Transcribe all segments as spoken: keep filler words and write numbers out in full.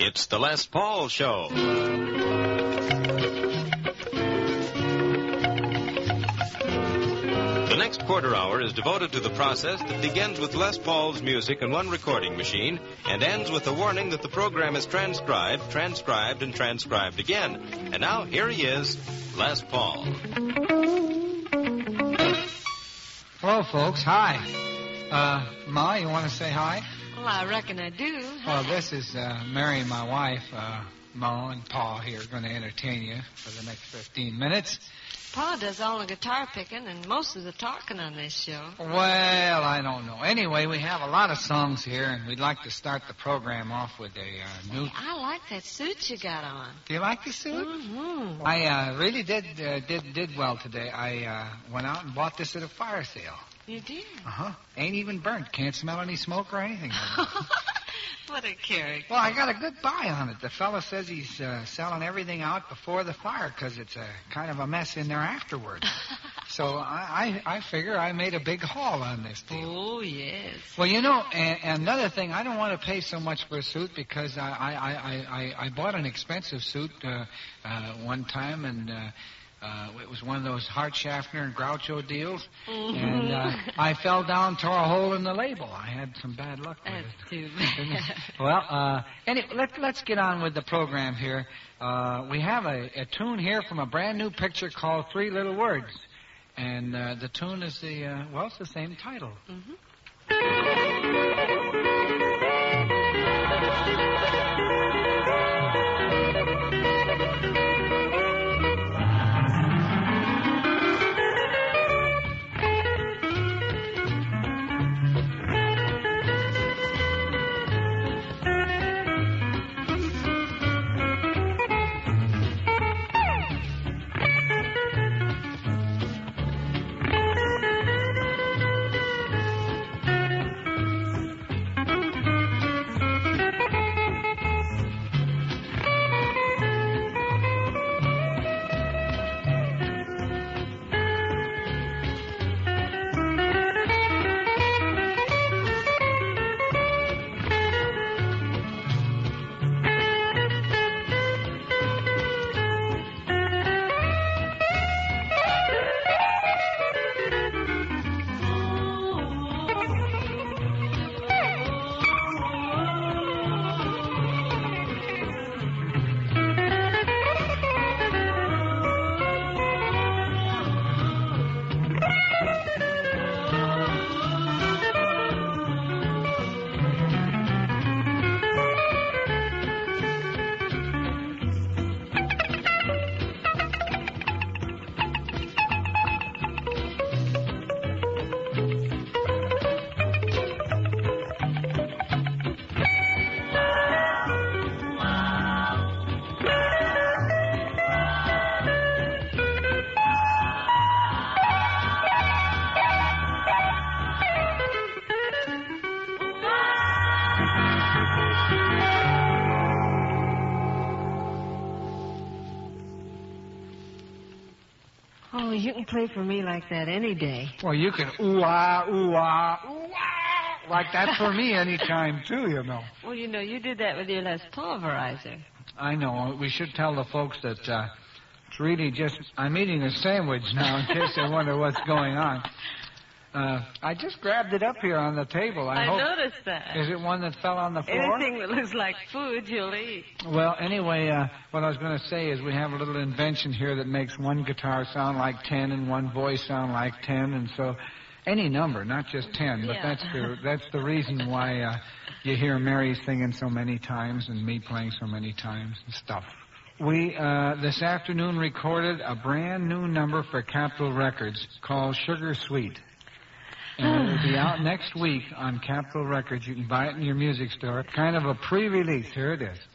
It's the Les Paul Show. The next quarter hour is devoted to the process that begins with Les Paul's music and one recording machine and ends with the warning that the program is transcribed, transcribed, and transcribed again. And now, here he is, Les Paul. Hello, folks. Hi. Uh, Ma, you want to say hi? Well, I reckon I do. Well, this is uh, Mary, my wife. Uh, Ma and Pa here are going to entertain you for the next fifteen minutes. Pa does all the guitar picking and most of the talking on this show. Well, I don't know. Anyway, we have a lot of songs here, and we'd like to start the program off with a uh, new... Hey, I like that suit you got on. Do you like the suit? Mm-hmm. I uh, really did uh, did did well today. I uh, went out and bought this at a fire sale. You did? Uh-huh. Ain't even burnt. Can't smell any smoke or anything. What a character. Well, I got a good buy on it. The fellow says he's uh, selling everything out before the fire because it's a kind of a mess in there afterwards. So I, I I figure I made a big haul on this deal. Oh, yes. Well, you know, and, and another thing, I don't want to pay so much for a suit because I I, I, I, I bought an expensive suit uh, uh, one time, and... Uh, Uh, it was one of those Hart Schaffner and Groucho deals, Mm-hmm. and uh, I fell down, tore a hole in the label. I had some bad luck with That's it. too bad. Well, uh, anyway, let, let's get on with the program here. Uh, we have a, a tune here from a brand new picture called Three Little Words, and uh, the tune is the, uh, well, it's the same title. Mm-hmm. Oh, you can play for me like that any day. Well, you can ooh-ah, ooh-ah, ooh-ah, like that for me any time, too, you know. Well, you know, you did that with your Les Pulverizer. I know. We should tell the folks that uh, it's really just... I'm eating a sandwich now in case they wonder what's going on. Uh, I just grabbed it up here on the table. I, I hope, noticed that. Is it one that fell on the floor? Anything that looks like food, you'll eat. Well, anyway, uh, what I was going to say is we have a little invention here that makes one guitar sound like ten and one voice sound like ten, and so any number, not just ten. But Yeah. that's the that's the reason why uh, you hear Mary singing so many times and me playing so many times and stuff. We uh, this afternoon recorded a brand new number for Capitol Records called Sugar Sweet. And it will be out next week on Capitol Records. You can buy it in your music store. Kind of a pre-release. Here it is.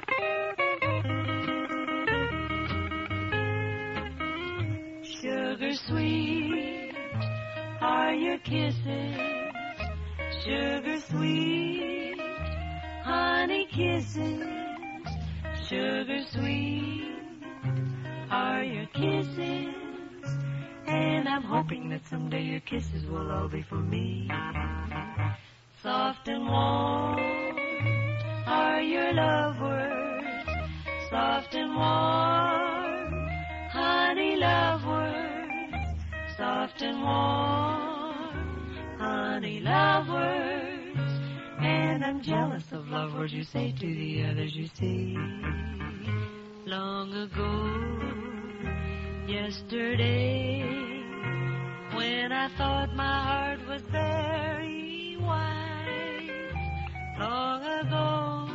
Sugar sweet are your kisses. Sugar sweet, honey kisses. Sugar sweet are your kisses. And I'm hoping that someday your kisses will all be for me. Soft and warm are your love words. warm, honey love words, soft and warm, honey love words, and I'm jealous of love words you say to the others you see. Long ago, yesterday, when I thought my heart was very wise, long ago,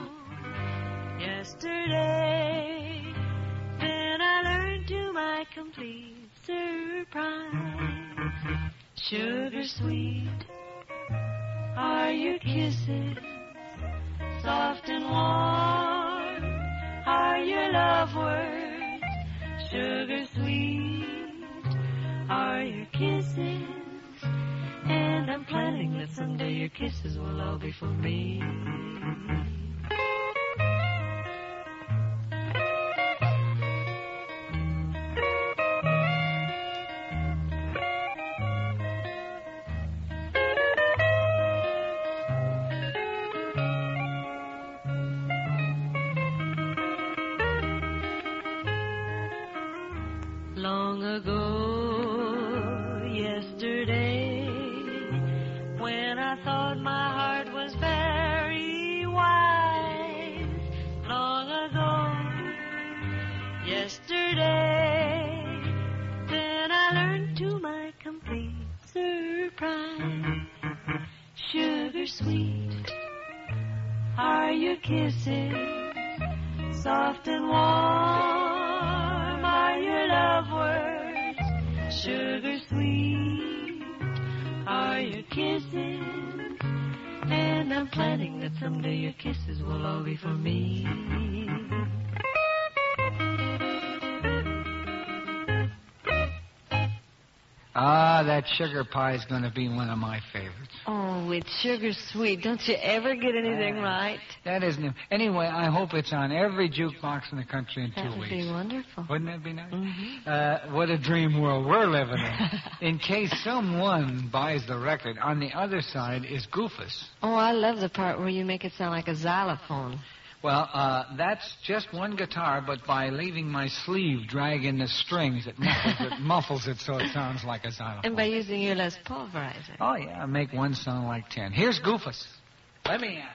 yesterday, then I learned to my complete surprise. Sugar sweet are your kisses, soft and warm are your love words. Sugar sweet are your kisses, and I'm planning that someday your kisses will all be for me. Long ago, yesterday, when I thought my heart was very wise, long ago, yesterday, then I learned to my complete surprise. Sugar sweet are your kisses, soft and warm are your love words. Sugar sweet are your kisses, and I'm planning that someday your kisses will all be for me. Ah, that sugar pie is going to be one of my favorites. Oh, it's sugar sweet. Don't you ever get anything Uh, right? That isn't it. Anyway, I hope it's on every jukebox in the country in That two would weeks. be wonderful. Wouldn't that be nice? Mhm. Uh, what a dream world we're living in. In case someone buys the record, on the other side is Goofus. Oh, I love the part where you make it sound like a xylophone. Well, uh, that's just one guitar, but by leaving my sleeve drag in the strings, it muffles it, muffles it so it sounds like a xylophone. And by using your Les Pulverizer. Oh, yeah, make one sound like ten. Here's Goofus. Let me at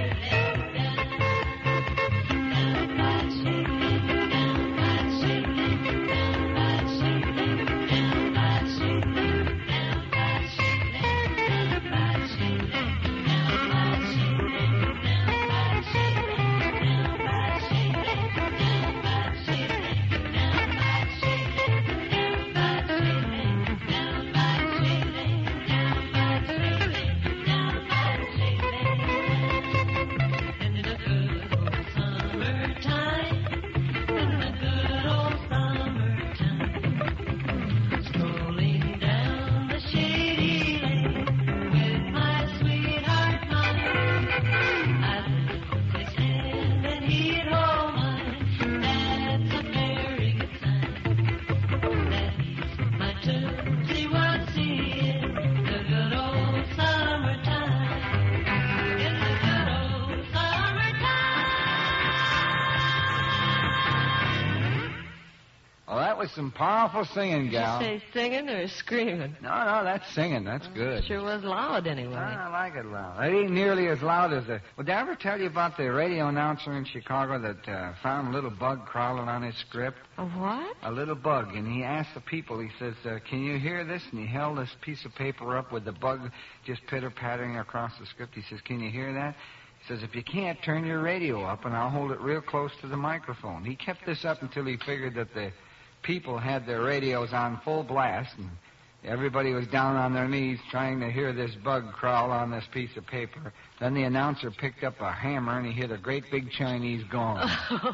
Some powerful singing, gal. Did you say singing or screaming? No, no, that's singing. That's good. Sure was loud anyway. I like it loud. It ain't nearly as loud as the... Well, did I ever tell you about the radio announcer in Chicago that uh, found a little bug crawling on his script? A what? A little bug. And he asked the people, he says, uh, can you hear this? And he held this piece of paper up with the bug just pitter-pattering across the script. He says, can you hear that? He says, if you can't, turn your radio up, and I'll hold it real close to the microphone. He kept this up until he figured that the people had their radios on full blast, and everybody was down on their knees trying to hear this bug crawl on this piece of paper. Then the announcer picked up a hammer, and he hit a great big Chinese gong.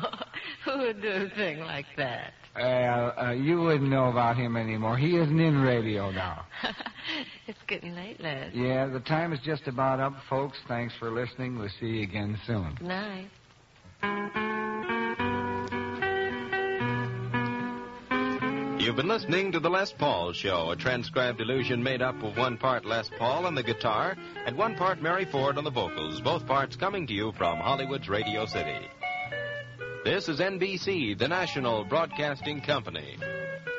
Who would do a thing like that? Uh, uh, you wouldn't know about him anymore. He isn't in radio now. It's getting late, Les. Yeah, the time is just about up, folks. Thanks for listening. We'll see you again soon. Good night. You've been listening to the Les Paul Show, a transcribed illusion made up of one part Les Paul on the guitar and one part Mary Ford on the vocals, both parts coming to you from Hollywood's Radio City. This is N B C, the national broadcasting company.